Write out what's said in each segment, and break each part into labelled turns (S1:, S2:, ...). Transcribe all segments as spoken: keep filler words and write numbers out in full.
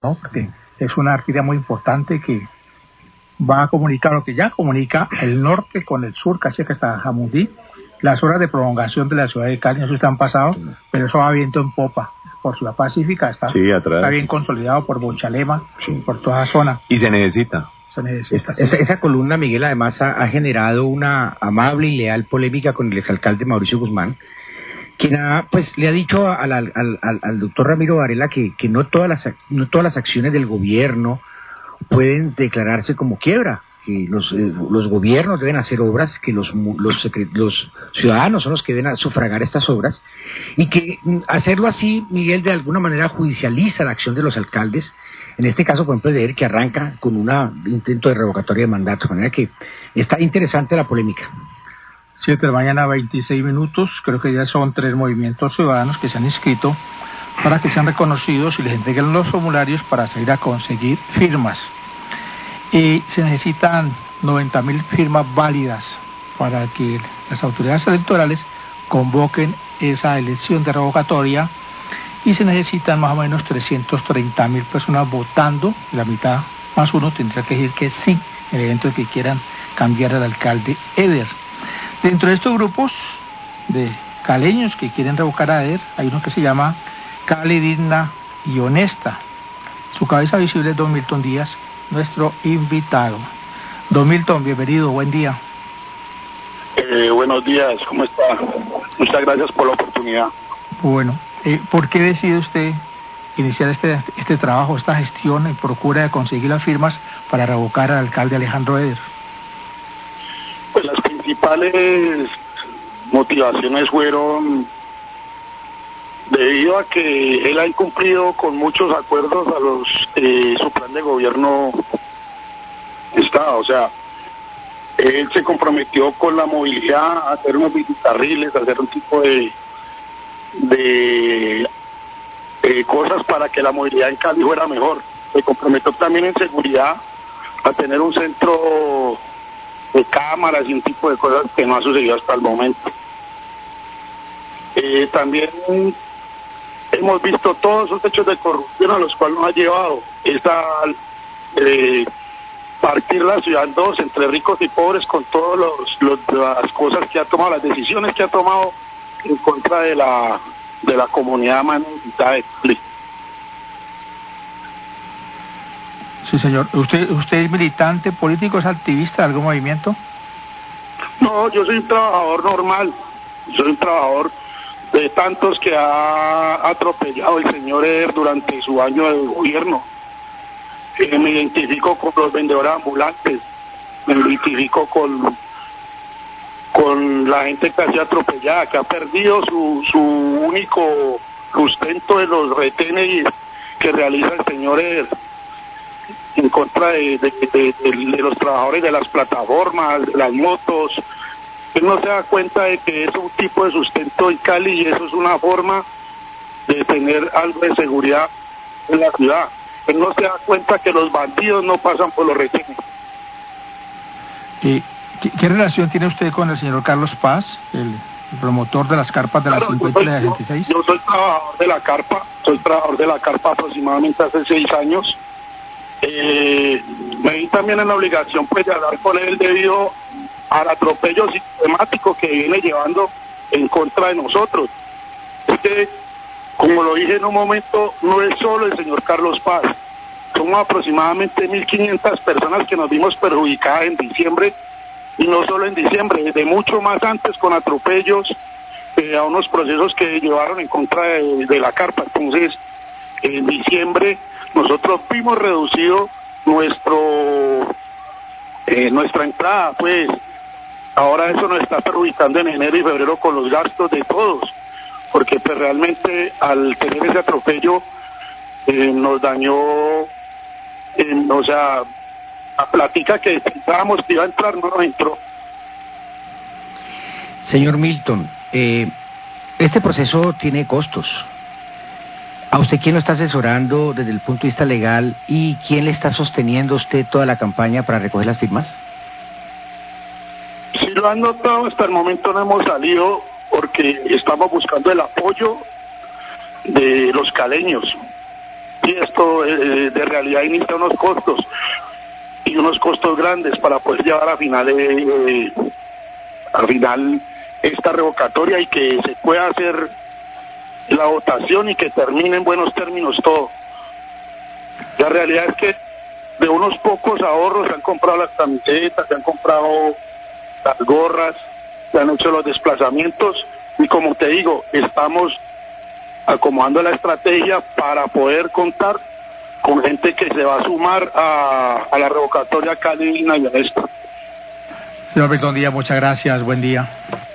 S1: ¿no? Porque es una arteria muy importante que va a comunicar lo que ya comunica el norte con el sur, casi que hasta Jamundí. Las horas de prolongación de la ciudad de Cali, eso están pasados, pero eso va viento en popa. Por Ciudad Pacífica está,
S2: sí, atrás.
S1: Está bien consolidado por Bonchalema, sí. Por toda la zona.
S2: Y se necesita.
S1: Se necesita.
S3: Esa, esa, esa columna, Miguel, además ha, ha generado una amable y leal polémica con el exalcalde Mauricio Guzmán, quien ha, pues, le ha dicho al, al, al, al doctor Ramiro Varela que, que no todas las no todas las acciones del gobierno pueden declararse como quiebra, que los eh, los gobiernos deben hacer obras, que los los los ciudadanos son los que deben sufragar estas obras, y que hacerlo así, Miguel, de alguna manera judicializa la acción de los alcaldes. En este caso, por ejemplo, de él, que arranca con un intento de revocatoria de mandato, de manera que está interesante la polémica.
S1: Siete de la mañana, veintiséis minutos, creo que ya son tres movimientos ciudadanos que se han inscrito para que sean reconocidos y les entreguen los formularios para salir a conseguir firmas. Y se necesitan noventa mil firmas válidas para que las autoridades electorales convoquen esa elección de revocatoria, y se necesitan más o menos trescientas treinta mil personas votando. La mitad más uno tendrá que decir que sí en el evento de que quieran cambiar al alcalde Eder. Dentro de estos grupos de caleños que quieren revocar a Eder, hay uno que se llama Cali Digna y Honesta. Su cabeza visible es don Milton Díaz, nuestro invitado. Don Milton, bienvenido, buen día.
S4: Eh, buenos días, ¿cómo está? Muchas gracias por la oportunidad.
S1: Bueno, eh, ¿por qué decide usted iniciar este este trabajo, esta gestión en procura de conseguir las firmas para revocar al alcalde Alejandro Eder?
S4: Pues las principales motivaciones fueron debido a que él ha incumplido con muchos acuerdos a los eh, su plan de gobierno está, o sea, él se comprometió con la movilidad, a hacer unos bicicarriles, a hacer un tipo de de eh, cosas para que la movilidad en Cali fuera mejor. Se comprometió también en seguridad, a tener un centro de cámaras y un tipo de cosas que no ha sucedido hasta el momento. Eh, también hemos visto todos esos hechos de corrupción a los cuales nos ha llevado esa eh, partir la ciudad en dos, entre ricos y pobres, con todas las cosas que ha tomado, las decisiones que ha tomado en contra de la de la comunidad más necesitada de Cali.
S1: Sí, señor. ¿Usted usted es militante político, es activista de algún movimiento?
S4: No, yo soy un trabajador normal. Soy un trabajador de tantos que ha atropellado el señor Eder durante su año de gobierno. Eh, me identifico con los vendedores ambulantes, me identifico con con la gente que ha sido atropellada, que ha perdido su su único sustento de los retenes que realiza el señor Eder en contra de, de, de, de, de los trabajadores de las plataformas, de las motos. Él no se da cuenta de que es un tipo de sustento en Cali y eso es una forma de tener algo de seguridad en la ciudad. Él no se da cuenta que los bandidos no pasan por los retenes.
S1: ¿Y qué, qué relación tiene usted con el señor Carlos Paz, el, el promotor de las carpas de claro, las cincuenta y la sesenta y seis?
S4: Yo, yo soy trabajador de la carpa, soy trabajador de la carpa aproximadamente hace seis años. Eh, me vi también en la obligación pues de hablar con él debido al atropello sistemático que viene llevando en contra de nosotros. Es que, como lo dije en un momento, no es solo el señor Carlos Paz, somos aproximadamente mil quinientas personas que nos vimos perjudicadas en diciembre, y no solo en diciembre, desde mucho más antes con atropellos, eh, a unos procesos que llevaron en contra de, de la carpa. Entonces, en diciembre nosotros vimos reducido nuestro eh, nuestra entrada, pues ahora eso nos está perjudicando en enero y febrero con los gastos de todos, porque pues realmente al tener ese atropello eh, nos dañó, eh, o sea, la platica que pensábamos que iba a entrar no nos entró.
S3: Señor Milton, eh, este proceso tiene costos. ¿A usted quién lo está asesorando desde el punto de vista legal y quién le está sosteniendo a usted toda la campaña para recoger las firmas?
S4: Si lo han notado, hasta el momento no hemos salido porque estamos buscando el apoyo de los caleños. y esto eh, de realidad inicia unos costos y unos costos grandes para poder llevar a final eh, al final esta revocatoria y que se pueda hacer la votación y que termine en buenos términos todo. La realidad es que de unos pocos ahorros se han comprado las camisetas, se han comprado las gorras, se han hecho los desplazamientos y como te digo, estamos acomodando la estrategia para poder contar con gente que se va a sumar a, a la revocatoria Cali Digna y Honesta.
S1: Señor Milton Díaz, muchas gracias, buen día.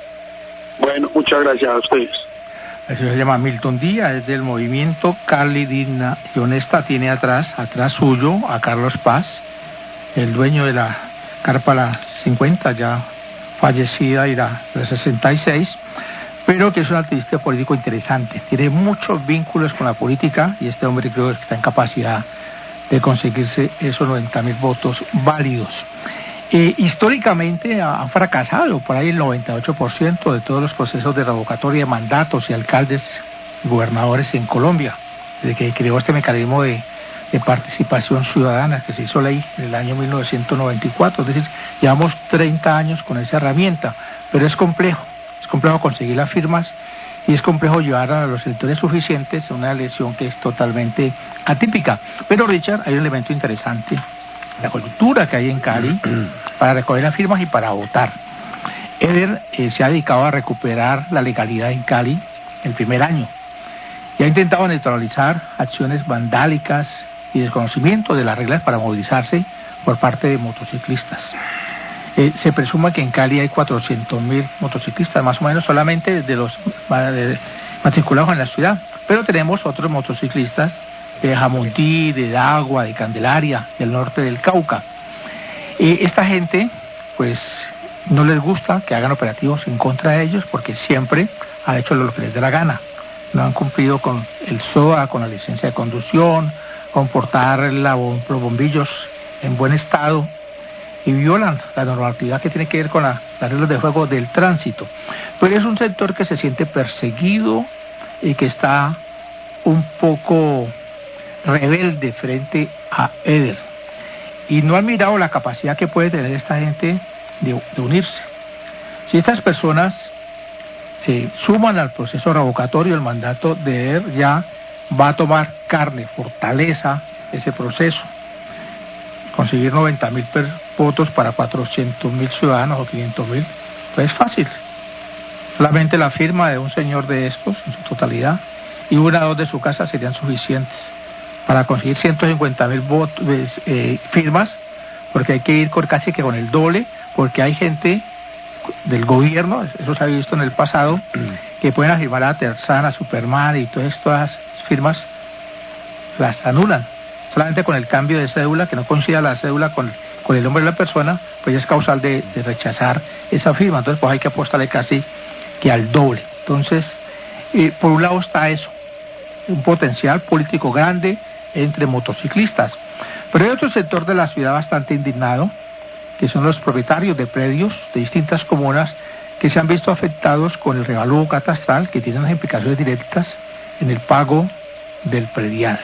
S4: Bueno, muchas gracias a ustedes.
S1: El señor se llama Milton Díaz, es del movimiento Cali Digna y Honesta. Tiene atrás, atrás suyo, a Carlos Paz, el dueño de la Carpa La cincuenta, ya fallecida, y la, la sesenta y seis, pero que es un activista político interesante. Tiene muchos vínculos con la política y este hombre creo que está en capacidad de conseguirse esos noventa mil votos válidos. Eh, históricamente han fracasado por ahí el noventa y ocho por ciento de todos los procesos de revocatoria de mandatos y alcaldes y gobernadores en Colombia, desde que creó este mecanismo de, de participación ciudadana que se hizo ley en el año mil novecientos noventa y cuatro, es decir, llevamos treinta años con esa herramienta, pero es complejo, es complejo conseguir las firmas y es complejo llevar a los electores suficientes a una elección que es totalmente atípica. Pero Richard, hay un elemento interesante, la coyuntura que hay en Cali para recoger las firmas y para votar. Eder eh, se ha dedicado a recuperar la legalidad en Cali el primer año y ha intentado neutralizar acciones vandálicas y desconocimiento de las reglas para movilizarse por parte de motociclistas. Eh, se presume que en Cali hay cuatrocientos mil motociclistas, más o menos, solamente de los de, matriculados en la ciudad, pero tenemos otros motociclistas de Jamundí, de Dagua, de Candelaria, del norte del Cauca. Eh, esta gente, pues, no les gusta que hagan operativos en contra de ellos porque siempre han hecho lo que les dé la gana. No han cumplido con el S O A, con la licencia de conducción, con portar la, los bombillos en buen estado y violan la normatividad que tiene que ver con la, las reglas de juego del tránsito. Pero es un sector que se siente perseguido y que está un poco rebelde frente a Eder y no han mirado la capacidad que puede tener esta gente de, de unirse. Si estas personas se suman al proceso revocatorio, el mandato de Eder ya va a tomar carne, fortaleza ese proceso. Conseguir noventa mil votos para cuatrocientos mil ciudadanos o quinientos mil, pues es fácil. Solamente la firma de un señor de estos en su totalidad y una o dos de su casa serían suficientes para conseguir ciento cincuenta mil votos, eh, firmas, porque hay que ir con, casi que con el doble, porque hay gente del gobierno, eso se ha visto en el pasado, que pueden afirmar a Terzana, Superman y todas estas firmas, las anulan. Solamente con el cambio de cédula, que no coincida la cédula con, con el nombre de la persona, pues ya es causal de, de rechazar esa firma. Entonces, pues hay que apostarle casi que al doble. Entonces, eh, por un lado está eso, un potencial político grande entre motociclistas. Pero hay otro sector de la ciudad bastante indignado, que son los propietarios de predios de distintas comunas que se han visto afectados con el revalúo catastral, que tiene unas implicaciones directas en el pago del predial.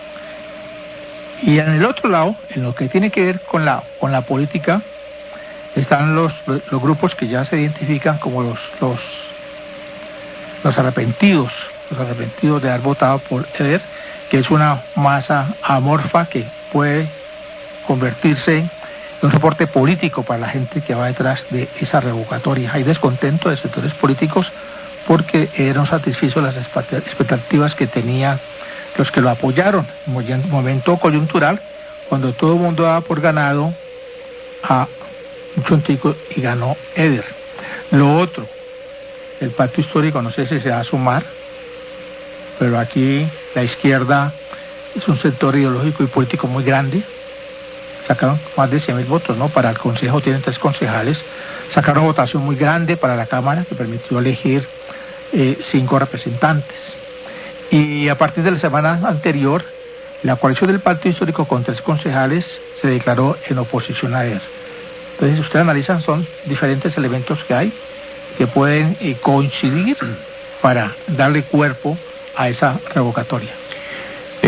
S1: Y en el otro lado, en lo que tiene que ver con la con la política, están los, los grupos que ya se identifican como los los los arrepentidos, los arrepentidos de haber votado por Eder, que es una masa amorfa que puede convertirse en un soporte político para la gente que va detrás de esa revocatoria. Hay descontento de sectores políticos porque Eder no satisfizo las expectativas que tenían los que lo apoyaron en un momento coyuntural, cuando todo el mundo daba por ganado a un chontico y ganó Eder. Lo otro, el pacto histórico, no sé si se va a sumar, pero aquí la izquierda es un sector ideológico y político muy grande. Sacaron más de cien mil votos, ¿no? Para el Consejo tienen tres concejales. Sacaron una votación muy grande para la Cámara que permitió elegir eh, cinco representantes. Y a partir de la semana anterior, la coalición del Pacto Histórico con tres concejales se declaró en oposición a él. Entonces, si ustedes analizan, son diferentes elementos que hay que pueden eh, coincidir para darle cuerpo a esa revocatoria.
S3: Eh,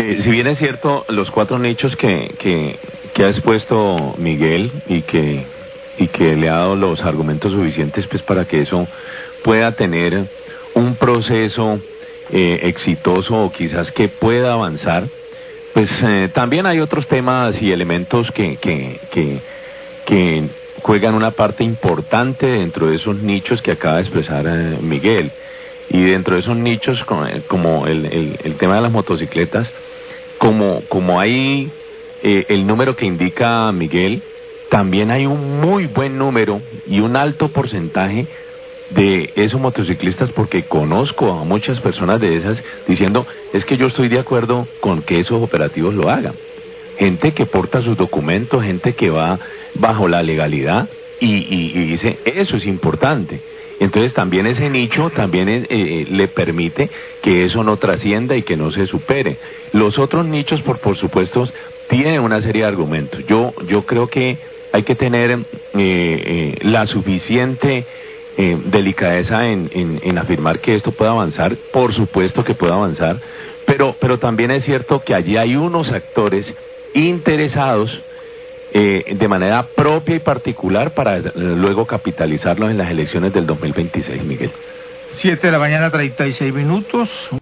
S2: Eh, si bien es cierto, los cuatro nichos que, que, que ha expuesto Miguel y que, y que le ha dado los argumentos suficientes pues para que eso pueda tener un proceso eh, exitoso o quizás que pueda avanzar, pues eh, también hay otros temas y elementos que, que, que, que juegan una parte importante dentro de esos nichos que acaba de expresar eh, Miguel. Y dentro de esos nichos, como el, el, el tema de las motocicletas, como, como hay eh, el número que indica Miguel, también hay un muy buen número y un alto porcentaje de esos motociclistas, porque conozco a muchas personas de esas diciendo, es que yo estoy de acuerdo con que esos operativos lo hagan. Gente que porta sus documentos, gente que va bajo la legalidad y, y, y dice, eso es importante. Entonces también ese nicho también eh, le permite que eso no trascienda y que no se supere. Los otros nichos, por, por supuesto, tienen una serie de argumentos. Yo, yo creo que hay que tener eh, eh, la suficiente eh, delicadeza en, en, en afirmar que esto pueda avanzar. Por supuesto que puede avanzar, pero, pero también es cierto que allí hay unos actores interesados Eh, de manera propia y particular para eh, luego capitalizarlo en las elecciones del dos mil veintiséis, Miguel.
S1: Siete de la mañana, treinta y seis minutos.